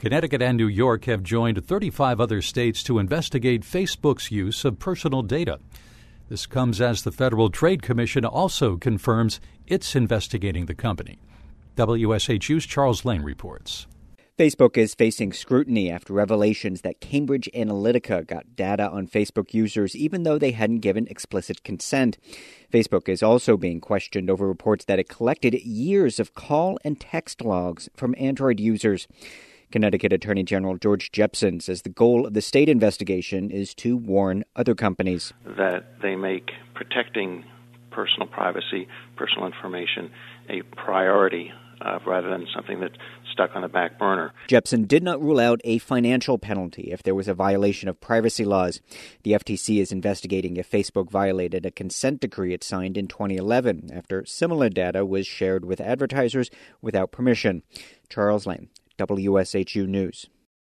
Connecticut and New York have joined 35 other states to investigate Facebook's use of personal data. This comes as the Federal Trade Commission also confirms it's investigating the company. WSHU's Charles Lane reports. Facebook is facing scrutiny after revelations that Cambridge Analytica got data on Facebook users even though they hadn't given explicit consent. Facebook is also being questioned over reports that it collected years of call and text logs from Android users. Connecticut Attorney General George Jepsen says the goal of the state investigation is to warn other companies that they make protecting personal privacy, personal information, a priority rather than something that's stuck on the back burner. Jepsen did not rule out a financial penalty if there was a violation of privacy laws. The FTC is investigating if Facebook violated a consent decree it signed in 2011 after similar data was shared with advertisers without permission. Charles Lane, WSHU News.